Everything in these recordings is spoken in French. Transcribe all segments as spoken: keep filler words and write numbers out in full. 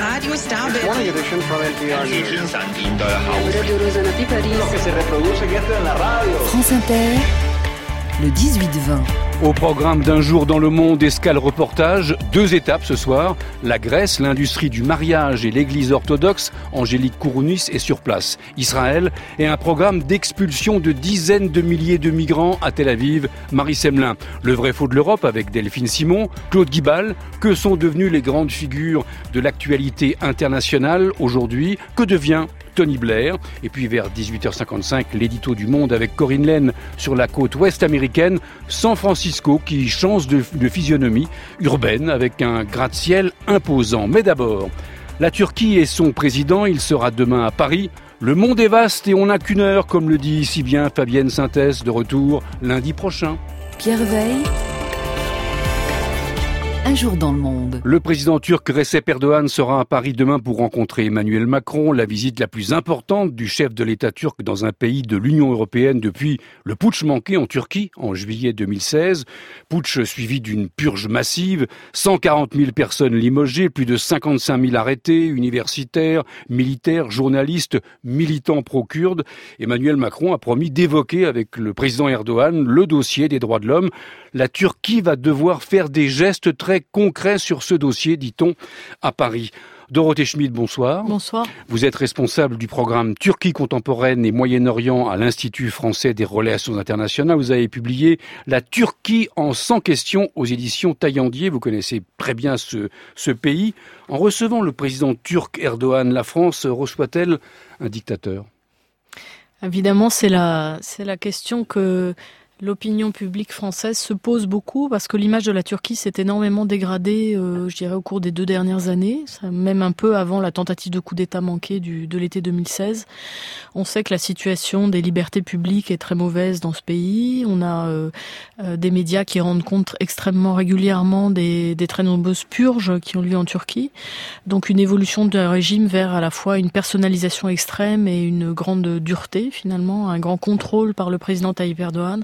Radio Star Morning edition from N P R News. France Inter, le dix-huit vingt. Au programme d'un jour dans le monde, escale reportage, deux étapes ce soir. La Grèce, l'industrie du mariage et l'église orthodoxe, Angélique Kourounis est sur place. Israël et un programme d'expulsion de dizaines de milliers de migrants à Tel Aviv, Marie Semelin. Le vrai faux de l'Europe avec Delphine Simon, Claude Guibal. Que sont devenues les grandes figures de l'actualité internationale aujourd'hui? Que devient Tony Blair? Et puis vers dix-huit heures cinquante-cinq, l'édito du Monde avec Corinne Laine sur la côte ouest américaine, San Francisco qui change de, de physionomie urbaine avec un gratte-ciel imposant. Mais d'abord, la Turquie et son président, il sera demain à Paris. Le monde est vaste et on n'a qu'une heure, comme le dit si bien Fabienne Synthèse, de retour lundi prochain. Pierre Veille. Un jour dans le monde. Le président turc Recep Erdogan sera à Paris demain pour rencontrer Emmanuel Macron, la visite la plus importante du chef de l'État turc dans un pays de l'Union européenne depuis le putsch manqué en Turquie en juillet deux mille seize. Putsch suivi d'une purge massive, cent quarante mille personnes limogées, plus de cinquante-cinq mille arrêtés, universitaires, militaires, journalistes, militants pro-kurdes. Emmanuel Macron a promis d'évoquer avec le président Erdogan le dossier des droits de l'homme. La Turquie va devoir faire des gestes très concrets sur ce dossier, dit-on, à Paris. Dorothée Schmidt, bonsoir. Bonsoir. Vous êtes responsable du programme Turquie contemporaine et Moyen-Orient à l'Institut français des relations internationales. Vous avez publié La Turquie en cent questions aux éditions Taillandier. Vous connaissez très bien ce, ce pays. En recevant le président turc Erdogan, la France reçoit-elle un dictateur? Évidemment, c'est la, c'est la question que l'opinion publique française se pose beaucoup parce que l'image de la Turquie s'est énormément dégradée, euh, je dirais, au cours des deux dernières années, même un peu avant la tentative de coup d'État manqué du, de l'été deux mille seize. On sait que la situation des libertés publiques est très mauvaise dans ce pays. On a euh, euh, des médias qui rendent compte extrêmement régulièrement des, des très nombreuses purges qui ont lieu en Turquie. Donc une évolution d'un régime vers à la fois une personnalisation extrême et une grande dureté, finalement, un grand contrôle par le président Tayyip Erdogan.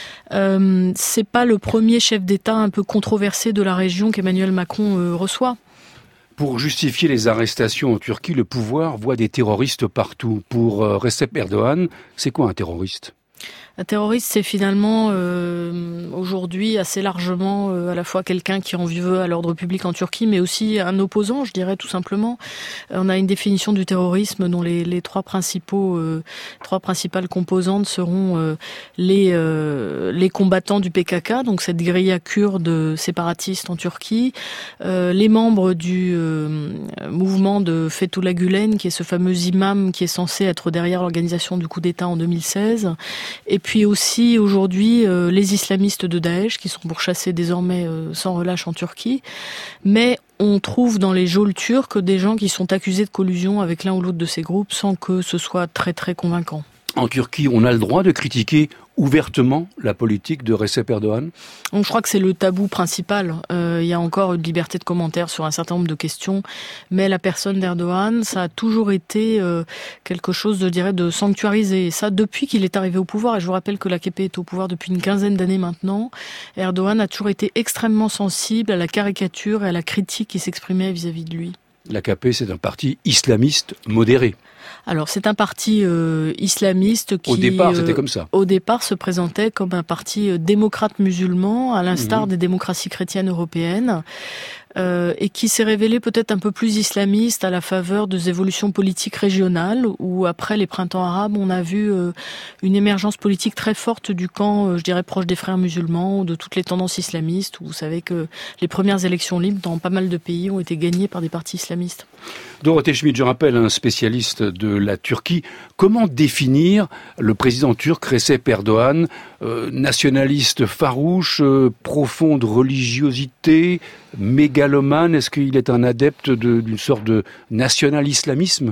Euh, c'est pas le premier chef d'État un peu controversé de la région qu'Emmanuel Macron euh, reçoit. Pour justifier les arrestations en Turquie, le pouvoir voit des terroristes partout. Pour euh, Recep Erdogan, c'est quoi un terroriste ? Un terroriste, c'est finalement euh, aujourd'hui assez largement euh, à la fois quelqu'un qui en veut à l'ordre public en Turquie, mais aussi un opposant, je dirais tout simplement. On a une définition du terrorisme dont les, les trois principaux, euh, trois principales composantes seront euh, les euh, les combattants du P K K, donc cette guérilla kurde séparatiste en Turquie, euh, les membres du euh, mouvement de Fethullah Gülen, qui est ce fameux imam qui est censé être derrière l'organisation du coup d'État en deux mille seize, et puis Puis aussi aujourd'hui euh, les islamistes de Daesh qui sont pourchassés désormais euh, sans relâche en Turquie. Mais on trouve dans les geôles turques des gens qui sont accusés de collusion avec l'un ou l'autre de ces groupes sans que ce soit très très convaincant. En Turquie, on a le droit de critiquer ouvertement la politique de Recep Erdogan? Donc, je crois que c'est le tabou principal. Euh, il y a encore une liberté de commentaire sur un certain nombre de questions, mais la personne d'Erdogan, ça a toujours été euh, quelque chose, je dirais, de sanctuarisé. Et ça, depuis qu'il est arrivé au pouvoir, et je vous rappelle que l'A K P est au pouvoir depuis une quinzaine d'années maintenant, Erdogan a toujours été extrêmement sensible à la caricature et à la critique qui s'exprimait vis-à-vis de lui. L'A K P, c'est un parti islamiste modéré. Alors, c'est un parti euh, islamiste qui, au départ, c'était comme ça. Euh, au départ, se présentait comme un parti euh, démocrate musulman, à l'instar mmh. des démocraties chrétiennes européennes, euh, et qui s'est révélé peut-être un peu plus islamiste à la faveur des évolutions politiques régionales, où après les printemps arabes, on a vu euh, une émergence politique très forte du camp, euh, je dirais, proche des frères musulmans, ou de toutes les tendances islamistes, où vous savez que les premières élections libres dans pas mal de pays ont été gagnées par des partis islamistes. Dorothée Schmidt, je rappelle, un spécialiste de la Turquie. Comment définir le président turc Recep Erdogan, euh, nationaliste farouche, euh, profonde religiosité, mégalomane? Est-ce qu'il est un adepte de, d'une sorte de national-islamisme ?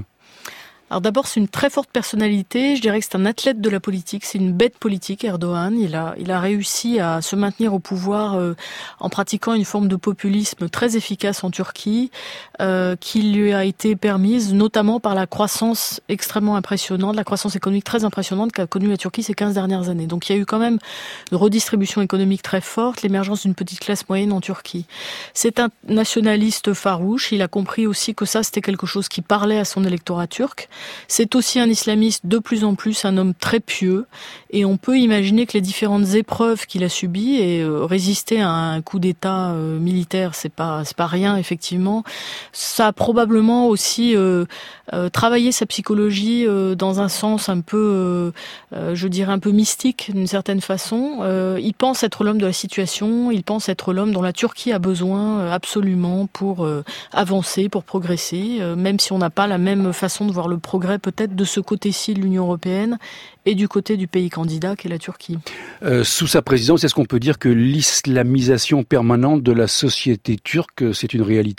Alors d'abord, c'est une très forte personnalité. Je dirais que c'est un athlète de la politique. C'est une bête politique, Erdogan. Il a, il a réussi à se maintenir au pouvoir euh, en pratiquant une forme de populisme très efficace en Turquie, euh, qui lui a été permise notamment par la croissance extrêmement impressionnante, la croissance économique très impressionnante qu'a connue la Turquie ces quinze dernières années. Donc il y a eu quand même une redistribution économique très forte, l'émergence d'une petite classe moyenne en Turquie. C'est un nationaliste farouche. Il a compris aussi que ça, c'était quelque chose qui parlait à son électorat turc. C'est aussi un islamiste de plus en plus, un homme très pieux, et on peut imaginer que les différentes épreuves qu'il a subies, et euh, résister à un coup d'État euh, militaire, c'est pas c'est pas rien effectivement, ça a probablement aussi euh, euh, travaillé sa psychologie euh, dans un sens un peu, euh, euh, je dirais un peu mystique d'une certaine façon. Euh, il pense être l'homme de la situation, il pense être l'homme dont la Turquie a besoin euh, absolument pour euh, avancer, pour progresser, euh, même si on n'a pas la même façon de voir le progrès peut-être de ce côté-ci de l'Union européenne et du côté du pays candidat qu'est la Turquie. Euh, sous sa présidence, est-ce qu'on peut dire que l'islamisation permanente de la société turque, c'est une réalité ?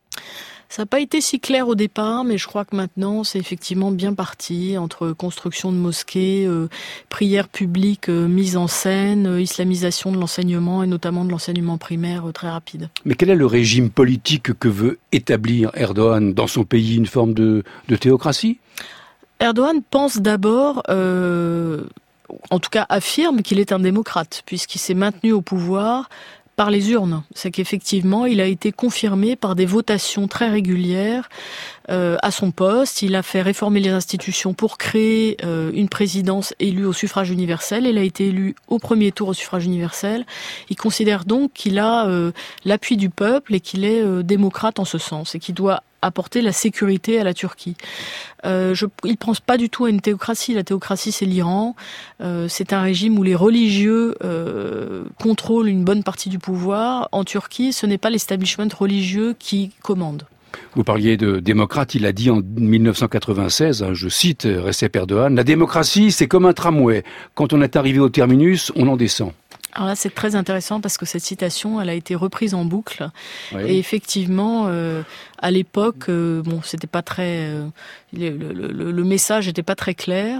Ça n'a pas été si clair au départ, mais je crois que maintenant c'est effectivement bien parti entre construction de mosquées, euh, prières publiques euh, mises en scène, euh, islamisation de l'enseignement et notamment de l'enseignement primaire euh, très rapide. Mais quel est le régime politique que veut établir Erdogan dans son pays ? Une forme de, de théocratie ? Erdogan pense d'abord, euh, en tout cas affirme qu'il est un démocrate, puisqu'il s'est maintenu au pouvoir par les urnes. C'est qu'effectivement, il a été confirmé par des votations très régulières euh, à son poste. Il a fait réformer les institutions pour créer euh, une présidence élue au suffrage universel. Il a été élu au premier tour au suffrage universel. Il considère donc qu'il a euh, l'appui du peuple et qu'il est euh, démocrate en ce sens et qu'il doit apporter la sécurité à la Turquie. Euh, je, il ne pense pas du tout à une théocratie. La théocratie, c'est l'Iran. Euh, c'est un régime où les religieux euh, contrôlent une bonne partie du pouvoir. En Turquie, ce n'est pas l'establishment religieux qui commande. Vous parliez de démocrate, il a dit en dix-neuf cent quatre-vingt-seize, je cite Recep Erdogan, « La démocratie, c'est comme un tramway. Quand on est arrivé au terminus, on en descend. » Alors là, c'est très intéressant parce que cette citation, elle a été reprise en boucle. Oui. Et effectivement, euh, à l'époque, euh, bon, c'était pas très, euh, le, le, le message n'était pas très clair.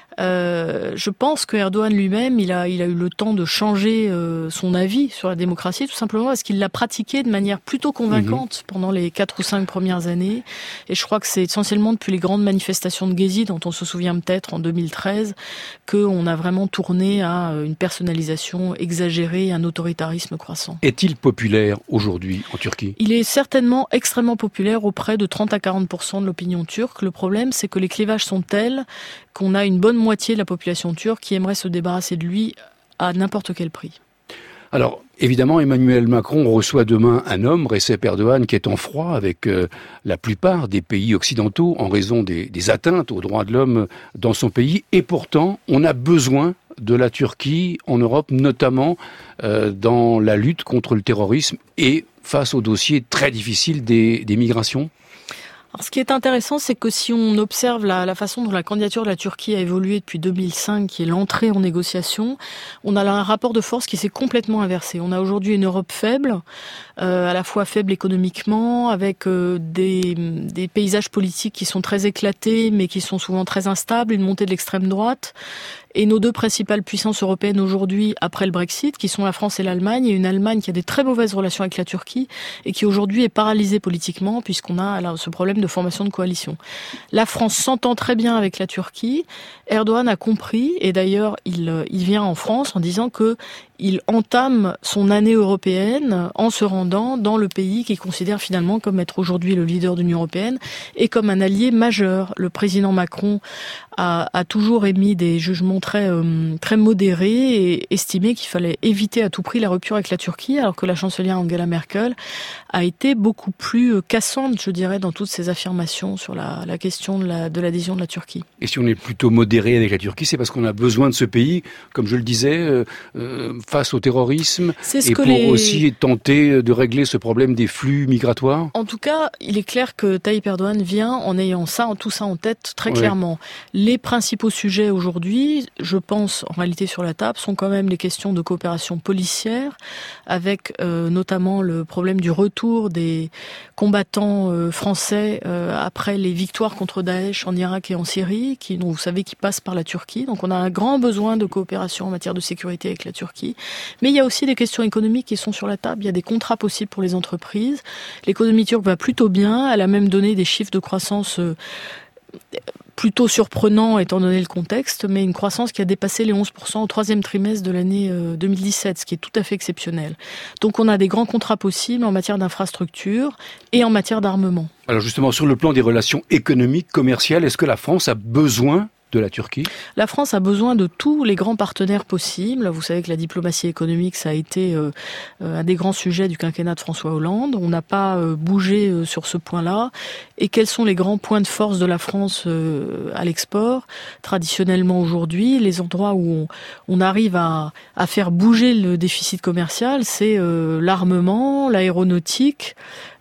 Euh, je pense que Erdogan lui-même, il a, il a eu le temps de changer euh, son avis sur la démocratie, tout simplement parce qu'il l'a pratiquée de manière plutôt convaincante mmh. pendant les quatre ou cinq premières années. Et je crois que c'est essentiellement depuis les grandes manifestations de Gezi, dont on se souvient peut-être en deux mille treize, qu'on a vraiment tourné à une personnalisation exagérée, un autoritarisme croissant. Est-il populaire aujourd'hui en Turquie ? Il est certainement extrêmement populaire auprès de trente à quarante pour cent de l'opinion turque. Le problème, c'est que les clivages sont tels qu'on a une bonne moitié de la population turque qui aimerait se débarrasser de lui à n'importe quel prix. Alors, évidemment, Emmanuel Macron reçoit demain un homme, Recep Erdogan, qui est en froid avec euh, la plupart des pays occidentaux en raison des, des atteintes aux droits de l'homme dans son pays. Et pourtant, on a besoin de la Turquie en Europe, notamment euh, dans la lutte contre le terrorisme et face au dossier très difficile des, des migrations. Alors, ce qui est intéressant, c'est que si on observe la, la façon dont la candidature de la Turquie a évolué depuis deux mille cinq, qui est l'entrée en négociation, on a là un rapport de force qui s'est complètement inversé. On a aujourd'hui une Europe faible, euh, à la fois faible économiquement, avec euh, des, des paysages politiques qui sont très éclatés, mais qui sont souvent très instables, une montée de l'extrême droite. Et nos deux principales puissances européennes aujourd'hui, après le Brexit, qui sont la France et l'Allemagne, et une Allemagne qui a des très mauvaises relations avec la Turquie et qui aujourd'hui est paralysée politiquement puisqu'on a là, ce problème de formation de coalition. La France s'entend très bien avec la Turquie. Erdogan a compris, et d'ailleurs il, il vient en France en disant que il entame son année européenne en se rendant dans le pays qu'il considère finalement comme être aujourd'hui le leader de l'Union européenne et comme un allié majeur. Le président Macron a, a toujours émis des jugements très, euh, très modérés et estimé qu'il fallait éviter à tout prix la rupture avec la Turquie, alors que la chancelière Angela Merkel a été beaucoup plus cassante, je dirais, dans toutes ses affirmations sur la, la question de, la, de l'adhésion de la Turquie. Et si on est plutôt modéré avec la Turquie, c'est parce qu'on a besoin de ce pays, comme je le disais, euh, euh, face au terrorisme C'est ce et que pour les... aussi tenter de régler ce problème des flux migratoires? En tout cas, il est clair que Tayyip Erdogan vient en ayant ça, tout ça en tête très oui. clairement. Les principaux sujets aujourd'hui, je pense en réalité sur la table, sont quand même les questions de coopération policière, avec euh, notamment le problème du retour des combattants euh, français euh, après les victoires contre Daesh en Irak et en Syrie, qui, dont vous savez, qui passent par la Turquie. Donc on a un grand besoin de coopération en matière de sécurité avec la Turquie. Mais il y a aussi des questions économiques qui sont sur la table. Il y a des contrats possibles pour les entreprises. L'économie turque va plutôt bien. Elle a même donné des chiffres de croissance euh, plutôt surprenants étant donné le contexte, mais une croissance qui a dépassé les onze pour cent au troisième trimestre de l'année euh, deux mille dix-sept, ce qui est tout à fait exceptionnel. Donc on a des grands contrats possibles en matière d'infrastructure et en matière d'armement. Alors justement, sur le plan des relations économiques, commerciales, est-ce que la France a besoin de la Turquie? La France a besoin de tous les grands partenaires possibles. Vous savez que la diplomatie économique, ça a été euh, un des grands sujets du quinquennat de François Hollande. On n'a pas euh, bougé euh, sur ce point-là. Et quels sont les grands points de force de la France euh, à l'export? Traditionnellement aujourd'hui, les endroits où on, on arrive à, à faire bouger le déficit commercial, c'est euh, l'armement, l'aéronautique,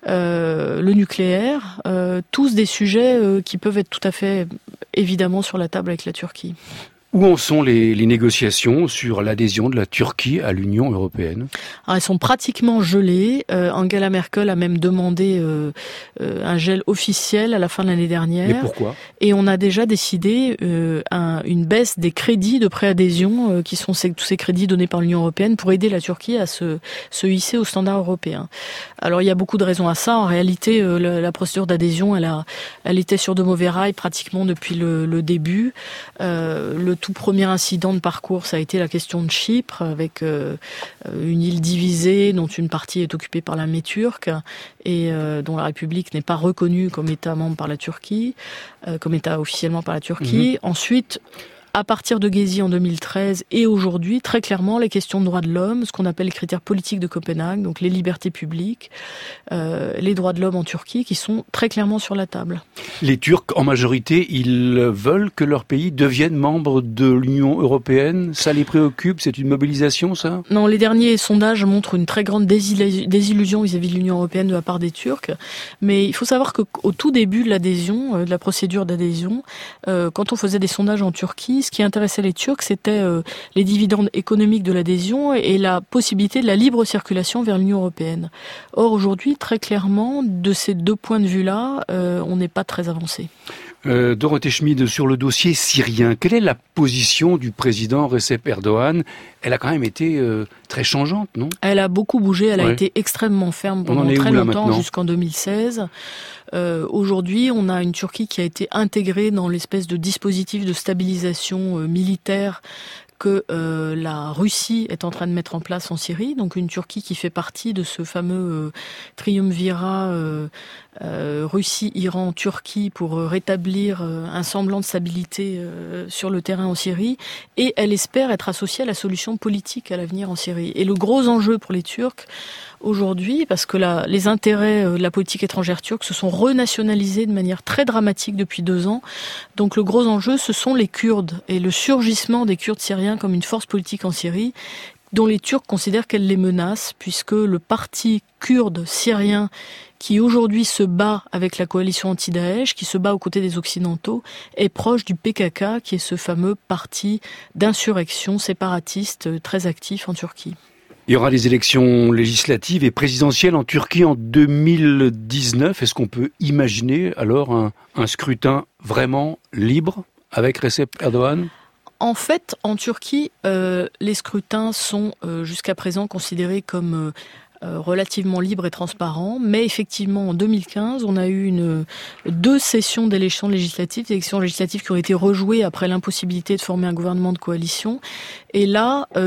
Euh, le nucléaire, euh, tous des sujets euh, qui peuvent être tout à fait évidemment sur la table avec la Turquie. Où en sont les, les négociations sur l'adhésion de la Turquie à l'Union européenne? Alors, elles sont pratiquement gelées. Euh, Angela Merkel a même demandé euh, euh, un gel officiel à la fin de l'année dernière. Mais pourquoi? Et on a déjà décidé euh, un, une baisse des crédits de préadhésion, euh, qui sont ces, tous ces crédits donnés par l'Union européenne pour aider la Turquie à se, se hisser aux standards européens. Alors il y a beaucoup de raisons à ça. En réalité, euh, la, la procédure d'adhésion, elle, a, elle était sur de mauvais rails pratiquement depuis le, le début. Euh, le tout premier incident de parcours, ça a été la question de Chypre, avec euh, une île divisée dont une partie est occupée par l'armée turque et euh, dont la République n'est pas reconnue comme État membre par la Turquie, euh, comme État officiellement par la Turquie. Mmh. Ensuite, à partir de Gezi en deux mille treize et aujourd'hui, très clairement, les questions de droits de l'homme, ce qu'on appelle les critères politiques de Copenhague, donc les libertés publiques, euh, les droits de l'homme en Turquie, qui sont très clairement sur la table. Les Turcs, en majorité, ils veulent que leur pays devienne membre de l'Union européenne. Ça les préoccupe? C'est une mobilisation, ça? Non, les derniers sondages montrent une très grande désillusion vis-à-vis de l'Union européenne de la part des Turcs. Mais il faut savoir qu'au tout début de l'adhésion, de la procédure d'adhésion, euh, quand on faisait des sondages en Turquie, ce qui intéressait les Turcs, c'était euh, les dividendes économiques de l'adhésion et la possibilité de la libre circulation vers l'Union européenne. Or, aujourd'hui, très clairement, de ces deux points de vue-là, euh, on n'est pas très avancé. Euh, Dorothée Schmid, sur le dossier syrien, quelle est la position du président Recep Erdogan? Elle a quand même été euh, très changeante, non? Elle a beaucoup bougé, elle ouais. a été extrêmement ferme pendant très longtemps, jusqu'en deux mille seize. Euh, aujourd'hui, on a une Turquie qui a été intégrée dans l'espèce de dispositif de stabilisation euh, militaire que euh, la Russie est en train de mettre en place en Syrie, donc une Turquie qui fait partie de ce fameux euh, triumvirat euh, euh, Russie, Iran, Turquie pour euh, rétablir euh, un semblant de stabilité euh, sur le terrain en Syrie, et elle espère être associée à la solution politique à l'avenir en Syrie. Et le gros enjeu pour les Turcs aujourd'hui, parce que la, les intérêts de la politique étrangère turque se sont renationalisés de manière très dramatique depuis deux ans. Donc le gros enjeu, ce sont les Kurdes et le surgissement des Kurdes syriens comme une force politique en Syrie, dont les Turcs considèrent qu'elle les menace, puisque le parti kurde syrien qui aujourd'hui se bat avec la coalition anti-Daesh, qui se bat aux côtés des Occidentaux, est proche du P K K, qui est ce fameux parti d'insurrection séparatiste très actif en Turquie. Il y aura des élections législatives et présidentielles en Turquie en deux mille dix-neuf. Est-ce qu'on peut imaginer alors un, un scrutin vraiment libre avec Recep Erdogan ? En fait, en Turquie, euh, les scrutins sont euh, jusqu'à présent considérés comme euh, Euh, relativement libre et transparent, mais effectivement en deux mille quinze on a eu une, deux sessions d'élections législatives, des élections législatives qui ont été rejouées après l'impossibilité de former un gouvernement de coalition, et là euh,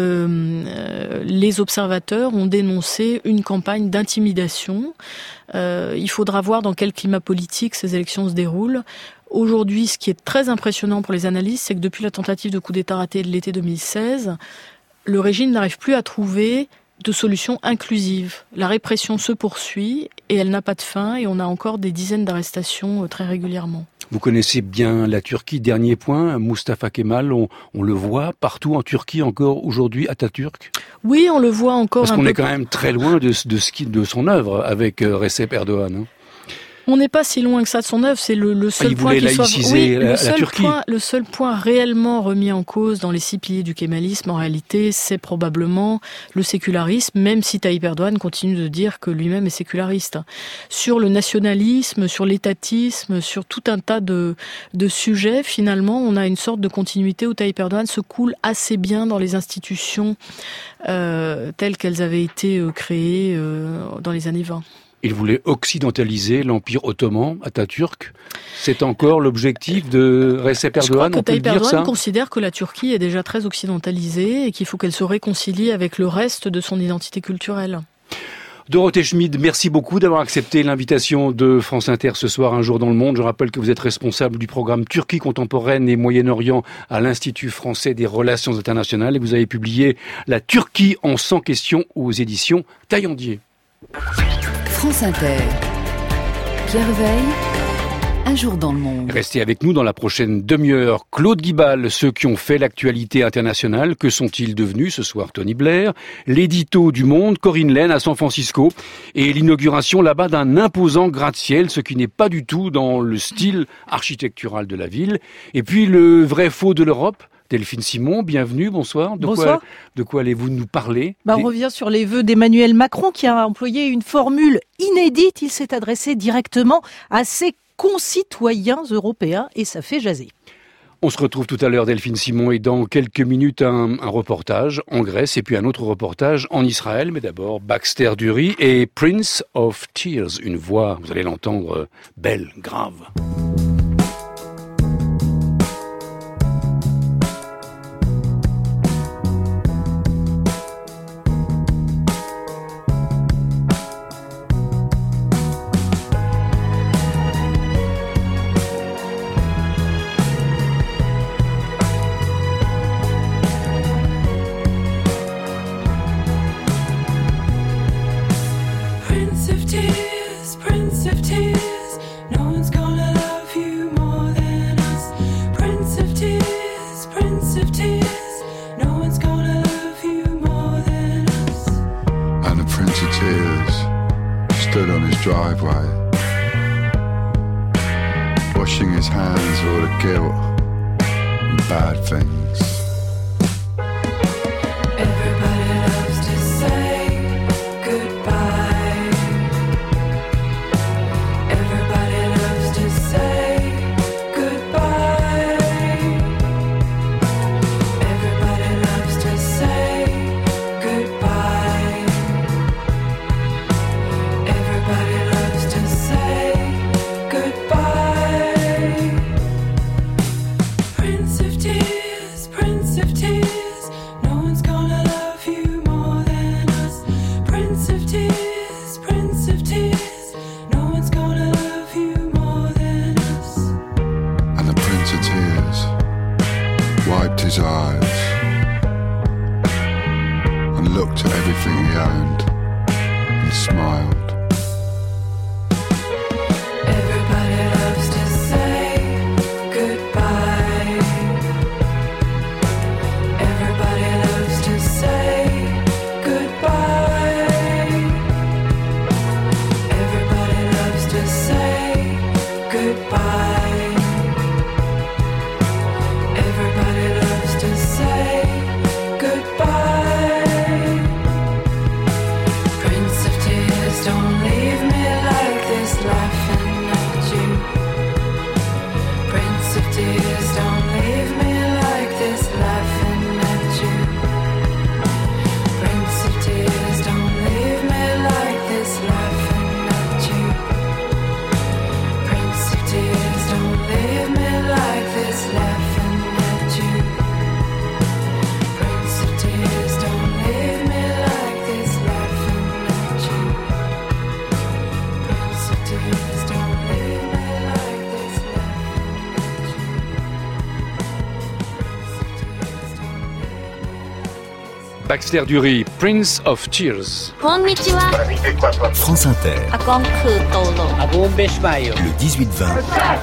euh, les observateurs ont dénoncé une campagne d'intimidation. Euh, il faudra voir dans quel climat politique ces élections se déroulent. Aujourd'hui, ce qui est très impressionnant pour les analystes, c'est que depuis la tentative de coup d'État raté de l'été deux mille seize, le régime n'arrive plus à trouver de solutions inclusives. La répression se poursuit et elle n'a pas de fin, et on a encore des dizaines d'arrestations très régulièrement. Vous connaissez bien la Turquie. Dernier point, Mustafa Kemal, on, on le voit partout en Turquie encore aujourd'hui, Atatürk. Oui, on le voit encore. Parce un qu'on peu est quand même très loin de, de, ce qui, de son œuvre avec Recep Erdogan. Hein. On n'est pas si loin que ça de son œuvre, c'est le, le seul ah, il point qui soit oui, la, le seul la Turquie. point, le seul point réellement remis en cause dans les six piliers du kémalisme, en réalité, c'est probablement le sécularisme, même si Tayyip Erdogan continue de dire que lui-même est séculariste. Sur le nationalisme, sur l'étatisme, sur tout un tas de, de sujets, finalement, on a une sorte de continuité où Tayyip Erdogan se coule assez bien dans les institutions euh, telles qu'elles avaient été euh, créées euh, dans les années vingt. Il voulait occidentaliser l'Empire ottoman, Atatürk. C'est encore l'objectif de Recep Erdogan, on peut le dire ça ? Tayyip Erdogan considère que la Turquie est déjà très occidentalisée et qu'il faut qu'elle se réconcilie avec le reste de son identité culturelle. Dorothée Schmid, merci beaucoup d'avoir accepté l'invitation de France Inter ce soir, Un jour dans le monde. Je rappelle que vous êtes responsable du programme Turquie contemporaine et Moyen-Orient à l'Institut français des relations internationales et vous avez publié La Turquie en cent questions aux éditions Taillandier. France Inter. Pierre Veille, Un jour dans le monde. Restez avec nous dans la prochaine demi-heure. Claude Guibal, ceux qui ont fait l'actualité internationale, que sont-ils devenus ce soir? Tony Blair, l'édito du Monde, Corinne Laine à San Francisco et l'inauguration là-bas d'un imposant gratte-ciel, ce qui n'est pas du tout dans le style architectural de la ville. Et puis le vrai faux de l'Europe. Delphine Simon, bienvenue, bonsoir. De bonsoir. Quoi, de quoi allez-vous nous parler? bah, On Des... revient sur les vœux d'Emmanuel Macron qui a employé une formule inédite. Il s'est adressé directement à ses concitoyens européens et ça fait jaser. On se retrouve tout à l'heure, Delphine Simon, et dans quelques minutes, un, un reportage en Grèce et puis un autre reportage en Israël. Mais d'abord, Baxter Dury et Prince of Tears, une voix, vous allez l'entendre, belle, grave. Driveway, washing his hands of all the guilt and bad things. Everybody loves to say goodbye. Everybody loves to say goodbye. Everybody loves to say goodbye. Everybody loves to say goodbye. Prince of Tears, Prince of Tears, no one's gonna love you more than us. Prince of Tears, Prince of Tears, no one's gonna love you more than us. And the Prince of Tears wiped his eyes and looked at everything he owned and smiled. Everybody loves to say goodbye. Everybody loves to say goodbye. Everybody loves to say goodbye. Everybody loves to say goodbye. Prince of Tears, don't leave me like this, laughing at you. Prince of Tears, don't leave me like this, laughing at you. Prince of Tears, don't leave me like this, laughing at you. Prince of Tears, don't Baxter Dury, Prince of Tears. France Inter. Le dix-huit vingt.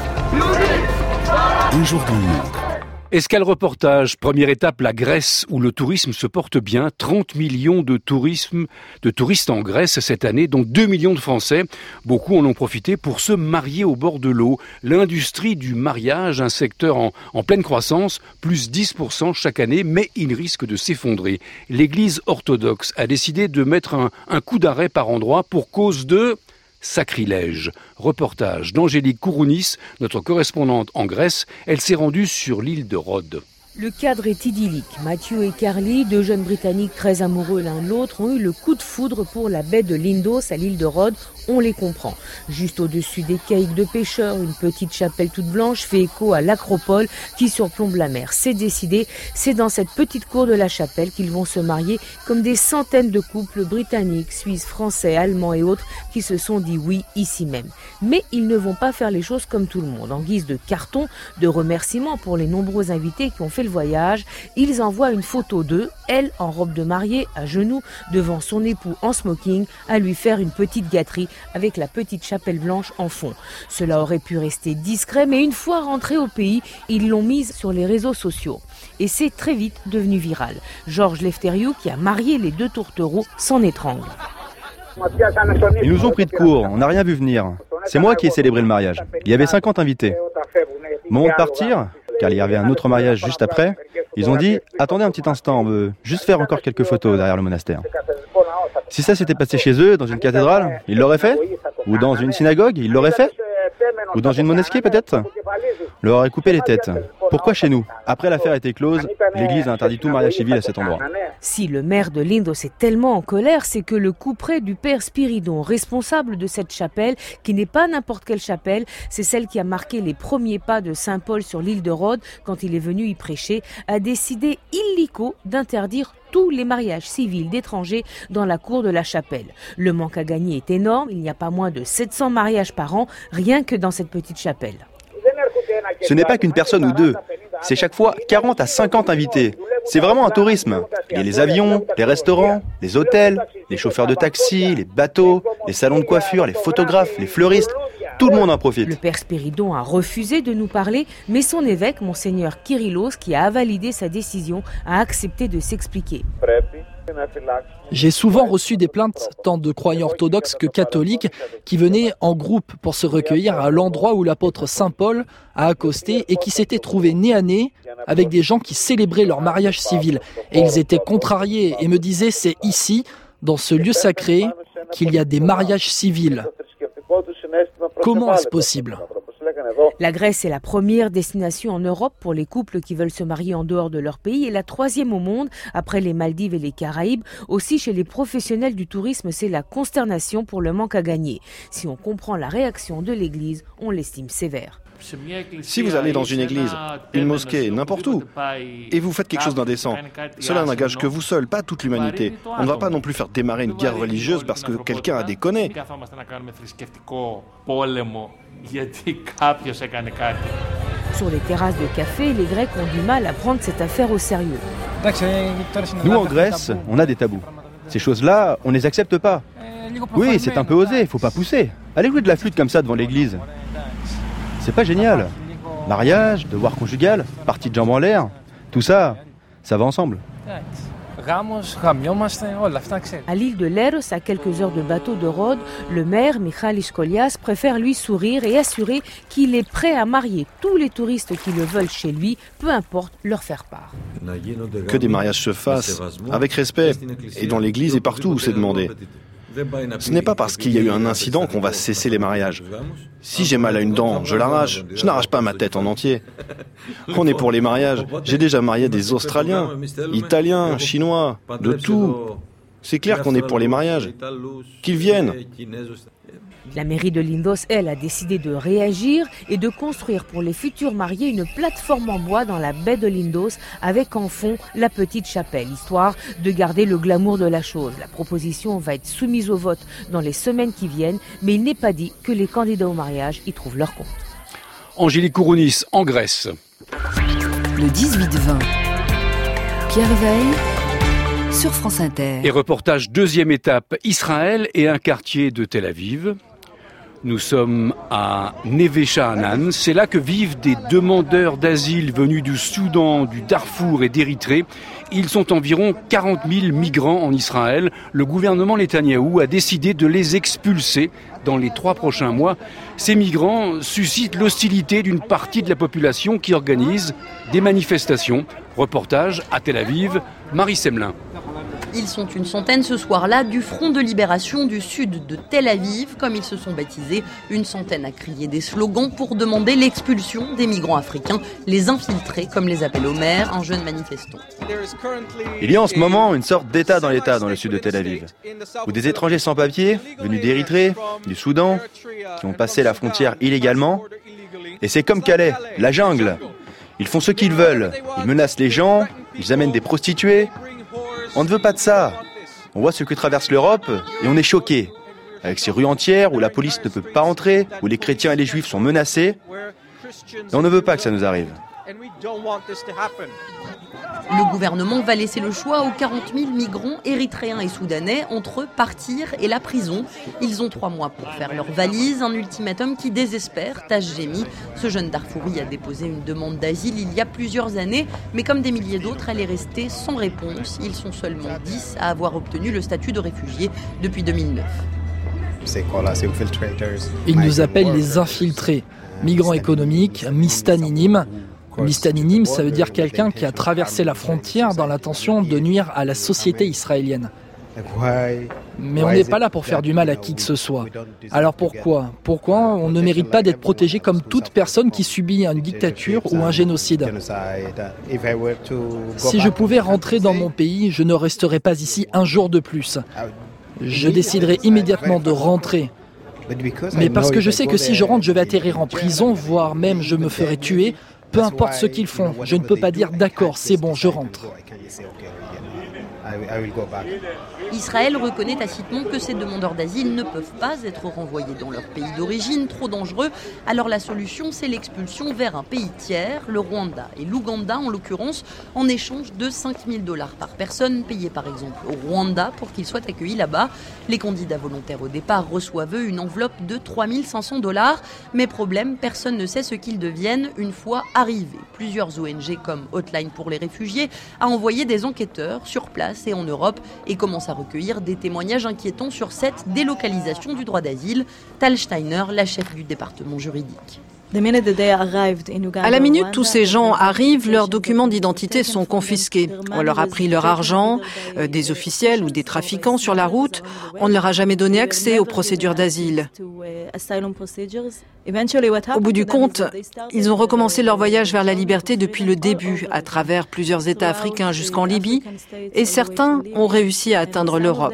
Un jour dans le monde. Escale reportage, première étape, la Grèce, où le tourisme se porte bien. trente millions de, tourisme, de touristes en Grèce cette année, dont deux millions de Français. Beaucoup en ont profité pour se marier au bord de l'eau. L'industrie du mariage, un secteur en, en pleine croissance, plus dix pour cent chaque année, mais il risque de s'effondrer. L'Église orthodoxe a décidé de mettre un, un coup d'arrêt par endroit pour cause de... sacrilège. Reportage d'Angélique Kourounis, notre correspondante en Grèce. Elle s'est rendue sur l'île de Rhodes. Le cadre est idyllique. Matthew et Carly, deux jeunes Britanniques très amoureux l'un de l'autre, ont eu le coup de foudre pour la baie de Lindos à l'île de Rhodes. On les comprend. Juste au-dessus des caïques de pêcheurs, une petite chapelle toute blanche fait écho à l'acropole qui surplombe la mer. C'est décidé, c'est dans cette petite cour de la chapelle qu'ils vont se marier comme des centaines de couples britanniques, suisses, français, allemands et autres qui se sont dit oui ici même. Mais ils ne vont pas faire les choses comme tout le monde. En guise de carton, de remerciements pour les nombreux invités qui ont fait le voyage, ils envoient une photo d'eux, elle en robe de mariée, à genoux, devant son époux en smoking, à lui faire une petite gâterie avec la petite chapelle blanche en fond. Cela aurait pu rester discret, mais une fois rentrés au pays, ils l'ont mise sur les réseaux sociaux. Et c'est très vite devenu viral. Georges Lefteriou, qui a marié les deux tourtereaux, s'en étrangle. Ils nous ont pris de court, on n'a rien vu venir. C'est moi qui ai célébré le mariage. Il y avait cinquante invités. Au moment de partir, car il y avait un autre mariage juste après, ils ont dit « Attendez un petit instant, on veut juste faire encore quelques photos derrière le monastère ». Si ça s'était passé chez eux, dans une cathédrale, ils l'auraient fait? Ou dans une synagogue, ils l'auraient fait? Ou dans une mosquée peut-être? Leur aurait coupé les têtes. Pourquoi chez nous? Après l'affaire était close, l'Église a interdit tout mariage civil à cet endroit. Si le maire de Lindos est tellement en colère, c'est que le couperet du père Spiridon, responsable de cette chapelle, qui n'est pas n'importe quelle chapelle, c'est celle qui a marqué les premiers pas de Saint Paul sur l'île de Rhodes quand il est venu y prêcher, a décidé illico d'interdire tous les mariages civils d'étrangers dans la cour de la chapelle. Le manque à gagner est énorme, il n'y a pas moins de sept cents mariages par an, rien que dans cette petite chapelle. Ce n'est pas qu'une personne ou deux, c'est chaque fois quarante à cinquante invités. C'est vraiment un tourisme. Il y a les avions, les restaurants, les hôtels, les chauffeurs de taxi, les bateaux, les salons de coiffure, les photographes, les fleuristes. Tout le monde en profite. Le père Spiridon a refusé de nous parler, mais son évêque, monseigneur Kyrillos, qui a validé sa décision, a accepté de s'expliquer. J'ai souvent reçu des plaintes, tant de croyants orthodoxes que catholiques, qui venaient en groupe pour se recueillir à l'endroit où l'apôtre Saint Paul a accosté et qui s'étaient trouvés nez à nez avec des gens qui célébraient leur mariage civil. Et ils étaient contrariés et me disaient, c'est ici, dans ce lieu sacré, qu'il y a des mariages civils. Comment est-ce possible ? La Grèce est la première destination en Europe pour les couples qui veulent se marier en dehors de leur pays et la troisième au monde, après les Maldives et les Caraïbes. Aussi, chez les professionnels du tourisme, c'est la consternation pour le manque à gagner. Si on comprend la réaction de l'Église, on l'estime sévère. Si vous allez dans une église, une mosquée, n'importe où, et vous faites quelque chose d'indécent, cela n'engage que vous seul, pas toute l'humanité. On ne va pas non plus faire démarrer une guerre religieuse parce que quelqu'un a déconné. Sur les terrasses de café, les Grecs ont du mal à prendre cette affaire au sérieux. Nous, en Grèce, on a des tabous. Ces choses-là, on ne les accepte pas. Oui, c'est un peu osé, faut pas pousser. Allez jouer de la flûte comme ça devant l'église. C'est pas génial. Mariage, devoir conjugal, partie de jambes en l'air, tout ça, ça va ensemble. À l'île de Léros, à quelques heures de bateau de Rhodes, le maire, Michalis Kolias, préfère lui sourire et assurer qu'il est prêt à marier tous les touristes qui le veulent chez lui, peu importe leur faire part. Que des mariages se fassent avec respect et dans l'église et partout où c'est demandé. Ce n'est pas parce qu'il y a eu un incident qu'on va cesser les mariages. Si j'ai mal à une dent, je l'arrache. Je n'arrache pas ma tête en entier. On est pour les mariages. J'ai déjà marié des Australiens, Italiens, Chinois, de tout. C'est clair qu'on est pour les mariages. Qu'ils viennent. La mairie de Lindos, elle, a décidé de réagir et de construire pour les futurs mariés une plateforme en bois dans la baie de Lindos avec en fond la petite chapelle, histoire de garder le glamour de la chose. La proposition va être soumise au vote dans les semaines qui viennent, mais il n'est pas dit que les candidats au mariage y trouvent leur compte. Angélique Kourounis, en Grèce. Le dix-huit vingt. Pierre Veille, sur France Inter. Et reportage deuxième étape, Israël et un quartier de Tel Aviv. Nous sommes à Neve Sha'anan. C'est là que vivent des demandeurs d'asile venus du Soudan, du Darfour et d'Érythrée. Ils sont environ quarante mille migrants en Israël. Le gouvernement Netanyahou a décidé de les expulser dans les trois prochains mois. Ces migrants suscitent l'hostilité d'une partie de la population qui organise des manifestations. Reportage à Tel Aviv, Marie Semelin. Ils sont une centaine ce soir-là du Front de libération du sud de Tel Aviv, comme ils se sont baptisés. Une centaine a crié des slogans pour demander l'expulsion des migrants africains, les infiltrés, comme les appelle Omer, un jeune manifestant. Il y a en ce moment une sorte d'État dans l'État dans le sud de Tel Aviv, où des étrangers sans papier, venus d'Érythrée, du Soudan, qui ont passé la frontière illégalement. Et c'est comme Calais, la jungle. Ils font ce qu'ils veulent, ils menacent les gens, ils amènent des prostituées. On ne veut pas de ça. On voit ce que traverse l'Europe et on est choqué. Avec ces rues entières où la police ne peut pas entrer, où les chrétiens et les juifs sont menacés. Et on ne veut pas que ça nous arrive. Le gouvernement va laisser le choix aux quarante mille migrants érythréens et soudanais entre partir et la prison. Ils ont trois mois pour faire leurs valises, un ultimatum qui désespère Taj Gémi. Ce jeune Darfouri a déposé une demande d'asile il y a plusieurs années, mais comme des milliers d'autres, elle est restée sans réponse. Ils sont seulement dix à avoir obtenu le statut de réfugié depuis deux mille neuf. C'est quoi là, c'est infiltrators. Ils nous appellent les infiltrés, migrants économiques, mistaninim. Mistaninim, ça veut dire quelqu'un qui a traversé la frontière dans l'intention de nuire à la société israélienne. Mais on n'est pas là pour faire du mal à qui que ce soit. Alors pourquoi Pourquoi on ne mérite pas d'être protégé comme toute personne qui subit une dictature ou un génocide? Si je pouvais rentrer dans mon pays, je ne resterais pas ici un jour de plus. Je déciderais immédiatement de rentrer. Mais parce que je sais que si je rentre, je vais atterrir en prison, voire même je me ferai tuer. Peu importe ce qu'ils font, je ne peux pas dire d'accord, c'est bon, je rentre. Israël reconnaît tacitement que ces demandeurs d'asile ne peuvent pas être renvoyés dans leur pays d'origine, trop dangereux. Alors la solution, c'est l'expulsion vers un pays tiers, le Rwanda et l'Ouganda en l'occurrence, en échange de cinq mille dollars par personne, payés par exemple au Rwanda pour qu'ils soient accueillis là-bas. Les candidats volontaires au départ reçoivent eux une enveloppe de trois mille cinq cents dollars. Mais problème, personne ne sait ce qu'ils deviennent une fois arrivés. Plusieurs O N G comme Hotline pour les réfugiés a envoyé des enquêteurs sur place et en Europe et commence à recueillir des témoignages inquiétants sur cette délocalisation du droit d'asile. Tal Steiner, la chef du département juridique. À la minute, tous ces gens arrivent, leurs documents d'identité sont confisqués. On leur a pris leur argent, euh, des officiels ou des trafiquants sur la route. On ne leur a jamais donné accès aux procédures d'asile. Au bout du compte, ils ont recommencé leur voyage vers la liberté depuis le début, à travers plusieurs États africains jusqu'en Libye, et certains ont réussi à atteindre l'Europe.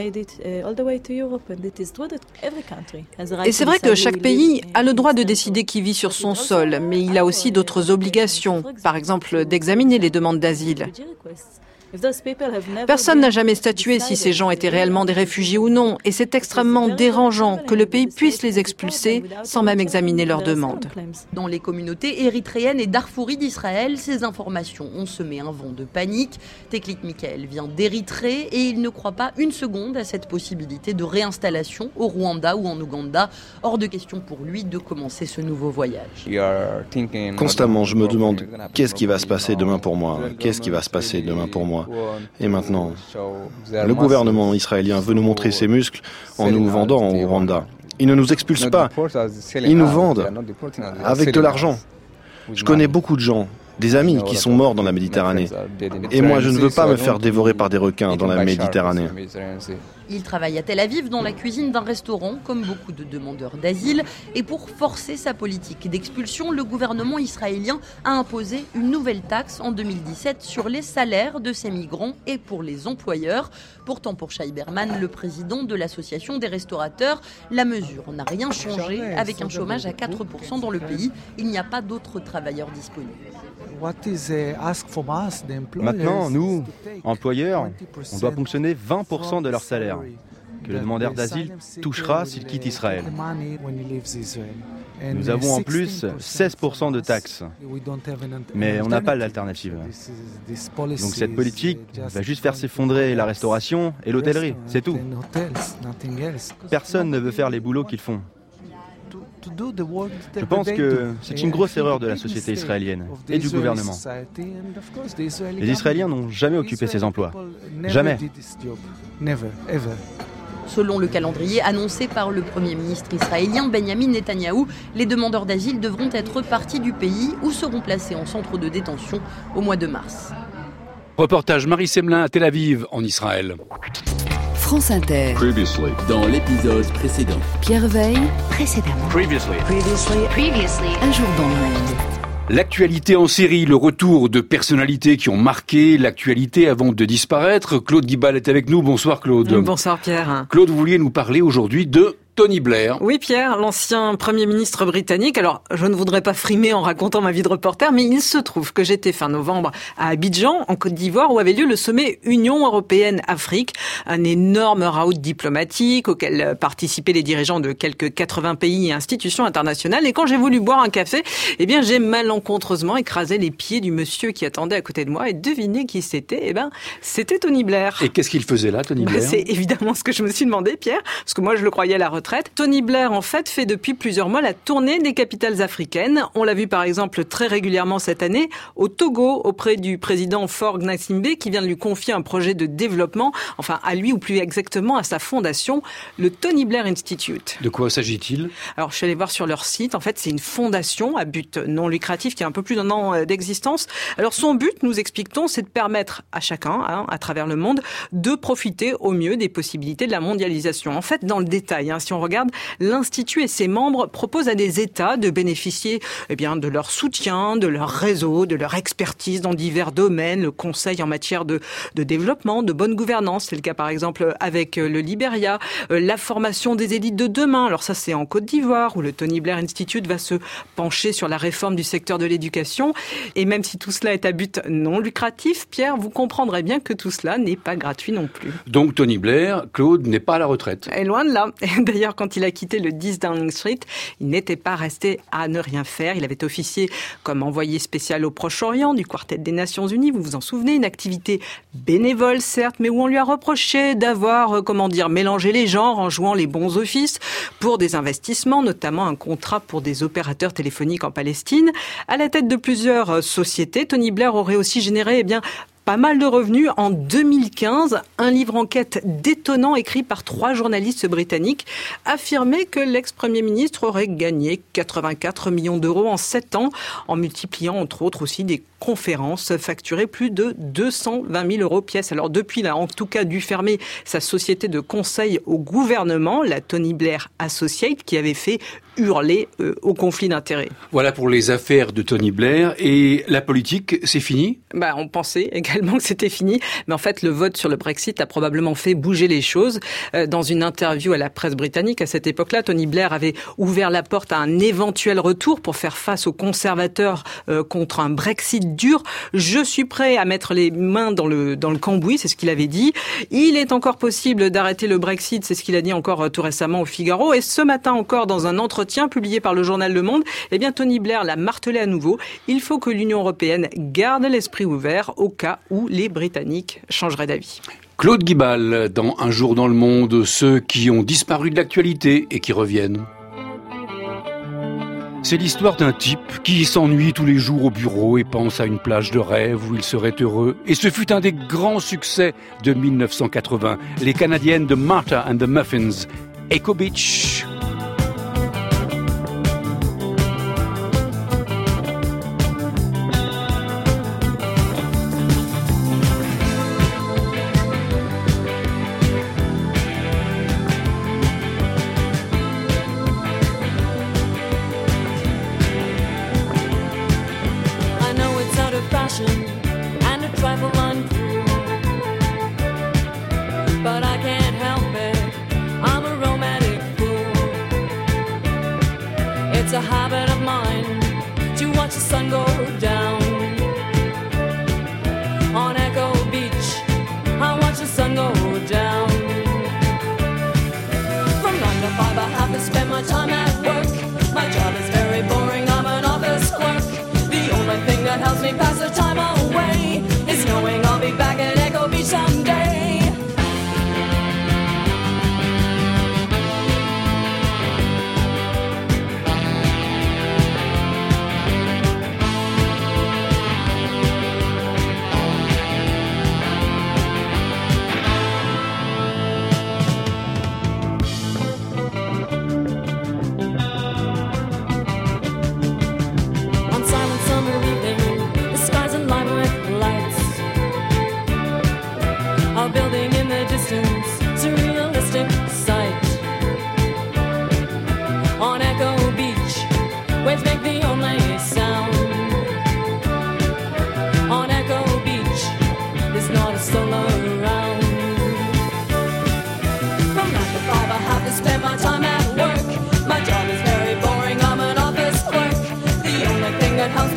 Et c'est vrai que chaque pays a le droit de décider qui vit sur son sol, mais il a aussi d'autres obligations, par exemple d'examiner les demandes d'asile. Personne n'a jamais statué si ces gens étaient réellement des réfugiés ou non, et c'est extrêmement dérangeant que le pays puisse les expulser sans même examiner leurs demandes. Dans les communautés érythréennes et darfouries d'Israël, ces informations ont semé un vent de panique. Teklit Michael vient d'Érythrée et il ne croit pas une seconde à cette possibilité de réinstallation au Rwanda ou en Ouganda. Hors de question pour lui de commencer ce nouveau voyage. Constamment, je me demande qu'est-ce qui va se passer demain pour moi ? Qu'est-ce qui va se passer demain pour moi ? Et maintenant, le gouvernement israélien veut nous montrer ses muscles en nous vendant au Rwanda. Ils ne nous expulsent pas, ils nous vendent avec de l'argent. Je connais beaucoup de gens, des amis qui sont morts dans la Méditerranée. Et moi, je ne veux pas me faire dévorer par des requins dans la Méditerranée. Il travaille à Tel Aviv dans la cuisine d'un restaurant, comme beaucoup de demandeurs d'asile. Et pour forcer sa politique d'expulsion, le gouvernement israélien a imposé une nouvelle taxe en deux mille dix-sept sur les salaires de ces migrants et pour les employeurs. Pourtant, pour Shai Berman, le président de l'association des restaurateurs, la mesure n'a rien changé. Avec un chômage à quatre pour cent dans le pays, il n'y a pas d'autres travailleurs disponibles. Maintenant, nous, employeurs, on doit ponctionner vingt pour cent de leur salaire, que le demandeur d'asile touchera s'il quitte Israël. Nous avons en plus seize pour cent de taxes, mais on n'a pas d'alternative. Donc cette politique va juste faire s'effondrer la restauration et l'hôtellerie, c'est tout. Personne ne veut faire les boulots qu'ils font. Je pense que c'est une grosse erreur de la société israélienne et du gouvernement. Les Israéliens n'ont jamais occupé ces emplois. Jamais. Selon le calendrier annoncé par le Premier ministre israélien Benjamin Netanyahou, les demandeurs d'asile devront être repartis du pays ou seront placés en centre de détention au mois de mars. Reportage Marie Semelin à Tel Aviv, en Israël. France Inter. Previously. Dans l'épisode précédent. Pierre Veille. Précédemment. Previously. Previously. Previously. Un jour dans le monde. L'actualité en série, le retour de personnalités qui ont marqué l'actualité avant de disparaître. Claude Guibal est avec nous. Bonsoir Claude. Bonsoir Pierre. Claude, vous vouliez nous parler aujourd'hui de Tony Blair. Oui Pierre, l'ancien Premier ministre britannique. Alors, je ne voudrais pas frimer en racontant ma vie de reporter, mais il se trouve que j'étais fin novembre à Abidjan, en Côte d'Ivoire, où avait lieu le sommet Union Européenne-Afrique, un énorme raout diplomatique auquel participaient les dirigeants de quelques quatre-vingts pays et institutions internationales. Et quand j'ai voulu boire un café, eh bien, j'ai malencontreusement écrasé les pieds du monsieur qui attendait à côté de moi. Et devinez qui c'était? Eh ben, c'était Tony Blair. Et qu'est-ce qu'il faisait là, Tony Blair? C'est évidemment ce que je me suis demandé, Pierre, parce que moi, je le croyais à la retraite. Tony Blair, en fait, fait depuis plusieurs mois la tournée des capitales africaines. On l'a vu, par exemple, très régulièrement cette année au Togo, auprès du président Faure Gnassingbé, qui vient de lui confier un projet de développement, enfin, à lui, ou plus exactement à sa fondation, le Tony Blair Institute. De quoi s'agit-il? Alors, je suis allée voir sur leur site. En fait, c'est une fondation à but non lucratif qui a un peu plus d'un an d'existence. Alors, son but, nous explique-t-on, c'est de permettre à chacun, hein, à travers le monde, de profiter au mieux des possibilités de la mondialisation. En fait, dans le détail, hein, si on regarde, l'Institut et ses membres proposent à des États de bénéficier eh bien, de leur soutien, de leur réseau, de leur expertise dans divers domaines, le conseil en matière de, de développement, de bonne gouvernance. C'est le cas par exemple avec le Libéria, la formation des élites de demain. Alors ça, c'est en Côte d'Ivoire, où le Tony Blair Institute va se pencher sur la réforme du secteur de l'éducation. Et même si tout cela est à but non lucratif, Pierre, vous comprendrez bien que tout cela n'est pas gratuit non plus. Donc Tony Blair, Claude, n'est pas à la retraite. Et loin de là. D'ailleurs, quand il a quitté le dix Downing Street, il n'était pas resté à ne rien faire. Il avait officié comme envoyé spécial au Proche-Orient du Quartet des Nations Unies. Vous vous en souvenez, une activité bénévole, certes, mais où on lui a reproché d'avoir, comment dire, mélangé les genres en jouant les bons offices pour des investissements, notamment un contrat pour des opérateurs téléphoniques en Palestine. À la tête de plusieurs sociétés, Tony Blair aurait aussi généré, eh bien, pas mal de revenus. En deux mille quinze, un livre enquête détonnant écrit par trois journalistes britanniques affirmait que l'ex-premier ministre aurait gagné quatre-vingt-quatre millions d'euros en sept ans, en multipliant entre autres aussi des conférences facturées plus de deux cent vingt mille euros pièce. Alors depuis, il a en tout cas dû fermer sa société de conseil au gouvernement, la Tony Blair Associates, qui avait fait hurler euh, au conflit d'intérêts. Voilà pour les affaires de Tony Blair. Et la politique, c'est fini? Bah, on pensait également que c'était fini, mais en fait, le vote sur le Brexit a probablement fait bouger les choses. Euh, dans une interview à la presse britannique, à cette époque-là, Tony Blair avait ouvert la porte à un éventuel retour pour faire face aux conservateurs euh, contre un Brexit dur. Je suis prêt à mettre les mains dans le dans le cambouis, c'est ce qu'il avait dit. Il est encore possible d'arrêter le Brexit, c'est ce qu'il a dit encore euh, tout récemment au Figaro. Et ce matin encore, dans un entretien publié par le journal Le Monde, eh bien Tony Blair l'a martelé à nouveau. Il faut que l'Union européenne garde l'esprit ouvert au cas où les Britanniques changeraient d'avis. Claude Guibal, dans Un jour dans le monde, ceux qui ont disparu de l'actualité et qui reviennent. C'est l'histoire d'un type qui s'ennuie tous les jours au bureau et pense à une plage de rêve où il serait heureux. Et ce fut un des grands succès de mille neuf cent quatre-vingts. Les Canadiennes de Martha and the Muffins, Echo Beach. And a trifle uncool, but I can't help it, I'm a romantic fool. It's a habit of mine to watch the sun go down on Echo Beach. I watch the sun go down. From nine to five I have to spend my time at work. My job is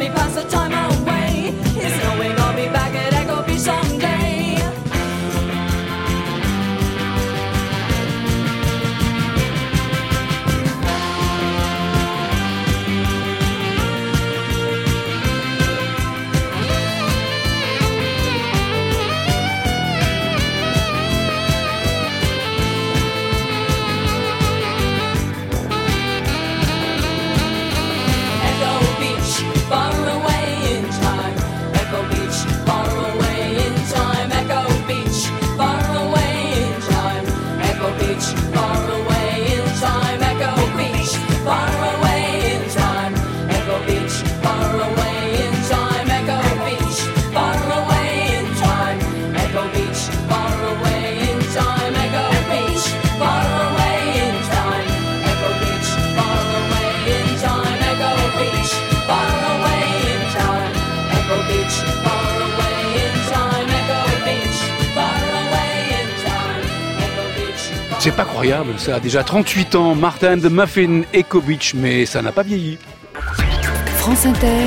me pass the time away. It's knowing I'll be back at Echo Beach someday. C'est pas croyable, ça a déjà trente-huit ans, Martha and the Muffin, Echo Beach, mais ça n'a pas vieilli. France Inter,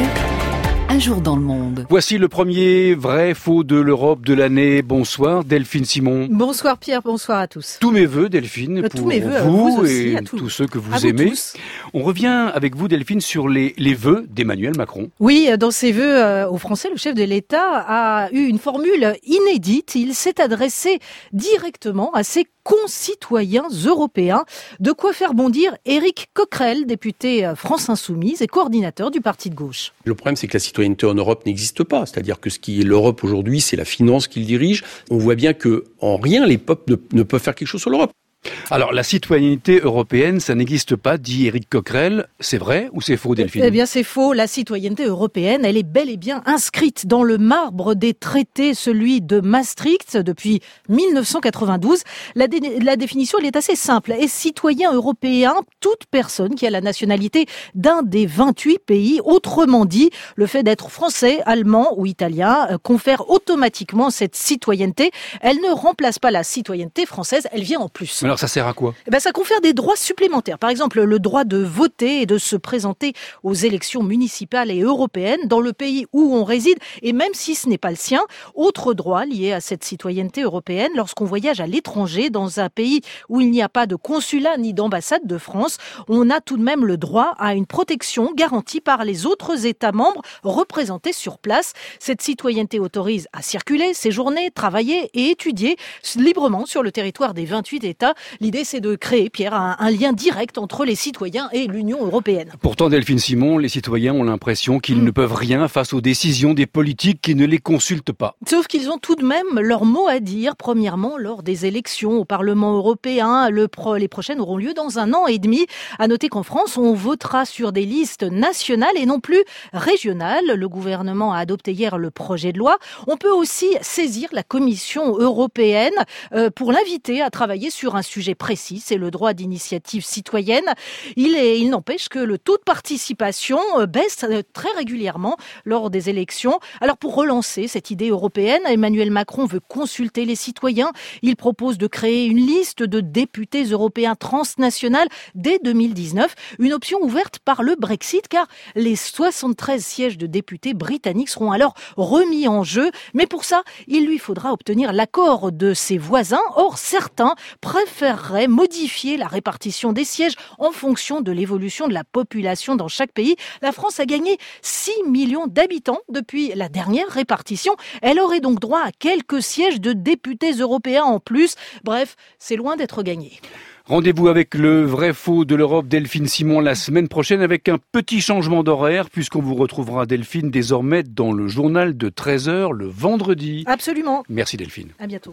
un jour dans le monde. Voici le premier vrai faux de l'Europe de l'année. Bonsoir Delphine Simon. Bonsoir Pierre, bonsoir à tous. Tous mes vœux Delphine, euh, pour tous mes vœux, vous, vous aussi, et à tous. tous ceux que vous à aimez. Vous tous. On revient avec vous Delphine sur les, les vœux d'Emmanuel Macron. Oui, dans ses vœux euh, aux Français, le chef de l'État a eu une formule inédite. Il s'est adressé directement à ses concitoyens européens. De quoi faire bondir Éric Coquerel, député France Insoumise et coordinateur du parti de gauche. Le problème, c'est que la citoyenneté en Europe n'existe pas. C'est-à-dire que ce qui est l'Europe aujourd'hui, c'est la finance qui le dirige. On voit bien que en rien, les peuples ne, ne peuvent faire quelque chose sur l'Europe. Alors, la citoyenneté européenne, ça n'existe pas, dit Éric Coquerel. C'est vrai ou c'est faux, Delphine ? Eh bien, c'est faux. La citoyenneté européenne, elle est bel et bien inscrite dans le marbre des traités, celui de Maastricht, depuis mille neuf cent quatre-vingt-douze. La, dé- la définition, elle est assez simple. Est citoyen européen toute personne qui a la nationalité d'un des vingt-huit pays. Autrement dit, le fait d'être français, allemand ou italien euh, confère automatiquement cette citoyenneté. Elle ne remplace pas la citoyenneté française, elle vient en plus. Alors, ça sert à quoi ? Eh ben, ça confère des droits supplémentaires. Par exemple, le droit de voter et de se présenter aux élections municipales et européennes dans le pays où on réside, et même si ce n'est pas le sien. Autre droit lié à cette citoyenneté européenne, lorsqu'on voyage à l'étranger, dans un pays où il n'y a pas de consulat ni d'ambassade de France, on a tout de même le droit à une protection garantie par les autres États membres représentés sur place. Cette citoyenneté autorise à circuler, séjourner, travailler et étudier librement sur le territoire des vingt-huit États. L'idée, c'est de créer, Pierre, un, un lien direct entre les citoyens et l'Union européenne. Pourtant, Delphine Simon, les citoyens ont l'impression qu'ils mmh. ne peuvent rien face aux décisions des politiques qui ne les consultent pas. Sauf qu'ils ont tout de même leur mot à dire, premièrement, lors des élections au Parlement européen. Le pro, les prochaines auront lieu dans un an et demi. À noter qu'en France, on votera sur des listes nationales et non plus régionales. Le gouvernement a adopté hier le projet de loi. On peut aussi saisir la Commission européenne euh, pour l'inviter à travailler sur un sujet précis, c'est le droit d'initiative citoyenne. Il, est, il n'empêche que le taux de participation baisse très régulièrement lors des élections. Alors pour relancer cette idée européenne, Emmanuel Macron veut consulter les citoyens. Il propose de créer une liste de députés européens transnationales dès deux mille dix-neuf, une option ouverte par le Brexit car les soixante-treize sièges de députés britanniques seront alors remis en jeu. Mais pour ça, il lui faudra obtenir l'accord de ses voisins. Or, certains préférerait modifier la répartition des sièges en fonction de l'évolution de la population dans chaque pays. La France a gagné six millions d'habitants depuis la dernière répartition. Elle aurait donc droit à quelques sièges de députés européens en plus. Bref, c'est loin d'être gagné. Rendez-vous avec le vrai faux de l'Europe, Delphine Simon, la semaine prochaine avec un petit changement d'horaire puisqu'on vous retrouvera, Delphine, désormais dans le journal de treize heures le vendredi. Absolument. Merci Delphine. À bientôt.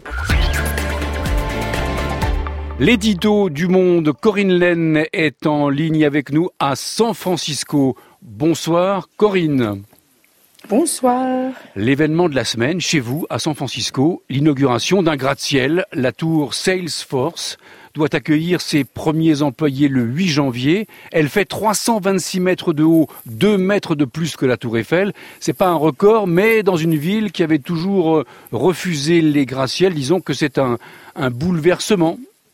L'édito du monde, Corinne Laine est en ligne avec nous à San Francisco. Bonsoir Corinne. Bonsoir. L'événement de la semaine, chez vous, à San Francisco, l'inauguration d'un gratte-ciel, la tour Salesforce, doit accueillir ses premiers employés le huit janvier. Elle fait trois cent vingt-six mètres de haut, deux mètres de plus que la tour Eiffel. C'est pas un record, mais dans une ville qui avait toujours refusé les gratte-ciels, disons que c'est un, un bouleversement.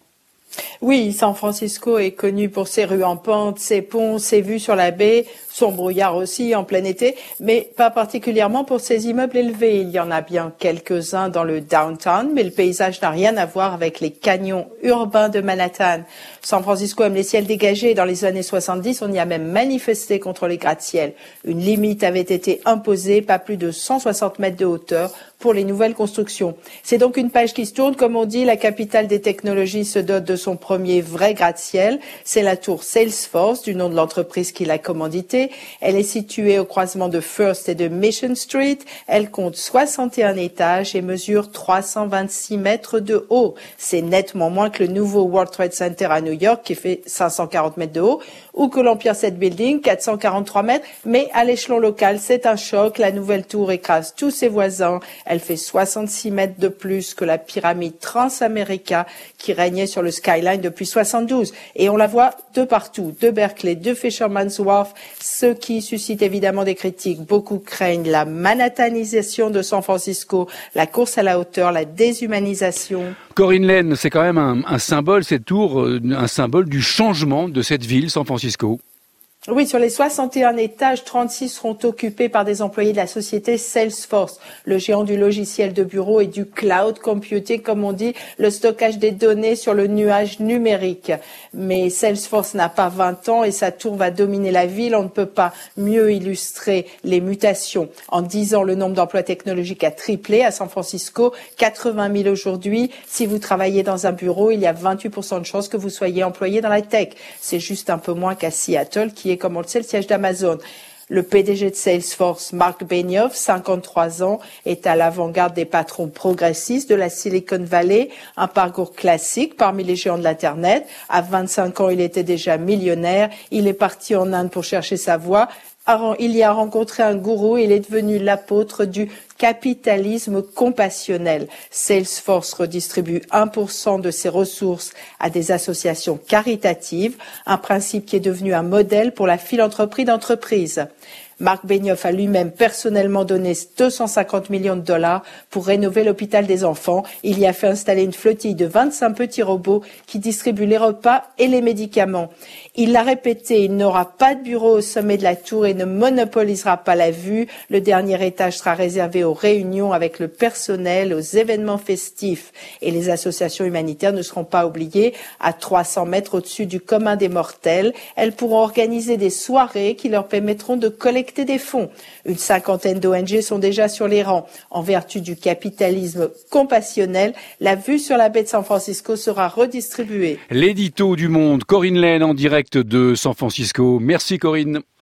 Oui, San Francisco est connu pour ses rues en pente, ses ponts, ses vues sur la baie, son brouillard aussi en plein été, mais pas particulièrement pour ses immeubles élevés. Il y en a bien quelques-uns dans le downtown, mais le paysage n'a rien à voir avec les canyons urbains de Manhattan. San Francisco aime les ciels dégagés. Dans les années soixante-dix, on y a même manifesté contre les gratte-ciel. Une limite avait été imposée, pas plus de cent soixante mètres de hauteur pour les nouvelles constructions. C'est donc une page qui se tourne. Comme on dit, la capitale des technologies se dote de son premier vrai gratte-ciel. C'est la tour Salesforce, du nom de l'entreprise qui l'a commanditée. Elle est située au croisement de First et de Mission Street. Elle compte soixante et un étages et mesure trois cent vingt-six mètres de haut. C'est nettement moins que le nouveau World Trade Center à New York qui fait cinq cent quarante mètres de haut ou que l'Empire State Building, quatre cent quarante-trois mètres. Mais à l'échelon local, c'est un choc. La nouvelle tour écrase tous ses voisins. Elle fait soixante-six mètres de plus que la pyramide Transamerica qui régnait sur le skyline depuis soixante-douze. Et on la voit de partout, de Berkeley, de Fisherman's Wharf, ce qui suscite évidemment des critiques. Beaucoup craignent la manhattanisation de San Francisco, la course à la hauteur, la déshumanisation. Corinne Laine, c'est quand même un, un symbole, cette tour, un symbole du changement de cette ville, San Francisco. Oui, sur les soixante et un étages, trente-six seront occupés par des employés de la société Salesforce, le géant du logiciel de bureau et du cloud computing, comme on dit, le stockage des données sur le nuage numérique. Mais Salesforce n'a pas vingt ans et sa tour va dominer la ville. On ne peut pas mieux illustrer les mutations. En dix ans, le nombre d'emplois technologiques a triplé à San Francisco, quatre-vingt mille aujourd'hui. Si vous travaillez dans un bureau, il y a vingt-huit pour cent de chances que vous soyez employé dans la tech. C'est juste un peu moins qu'à Seattle, qui est, comme on le sait, le siège d'Amazon. Le P D G de Salesforce, Mark Benioff, cinquante-trois ans, est à l'avant-garde des patrons progressistes de la Silicon Valley, un parcours classique parmi les géants de l'Internet. À vingt-cinq ans, il était déjà millionnaire. Il est parti en Inde pour chercher sa voie. Il y a rencontré un gourou et il est devenu l'apôtre du capitalisme compassionnel. Salesforce redistribue un pour cent de ses ressources à des associations caritatives, un principe qui est devenu un modèle pour la philanthropie d'entreprise. Mark Benioff a lui-même personnellement donné deux cent cinquante millions de dollars pour rénover l'hôpital des enfants. Il y a fait installer une flottille de vingt-cinq petits robots qui distribuent les repas et les médicaments. Il l'a répété, il n'aura pas de bureau au sommet de la tour et ne monopolisera pas la vue. Le dernier étage sera réservé aux réunions avec le personnel, aux événements festifs. Et les associations humanitaires ne seront pas oubliées. À trois cents mètres au-dessus du commun des mortels, elles pourront organiser des soirées qui leur permettront de collecter des fonds. Une cinquantaine d'O N G sont déjà sur les rangs. En vertu du capitalisme compassionnel, la vue sur la baie de San Francisco sera redistribuée. L'édito du Monde, Corinne Laine en direct de San Francisco. Merci Corinne.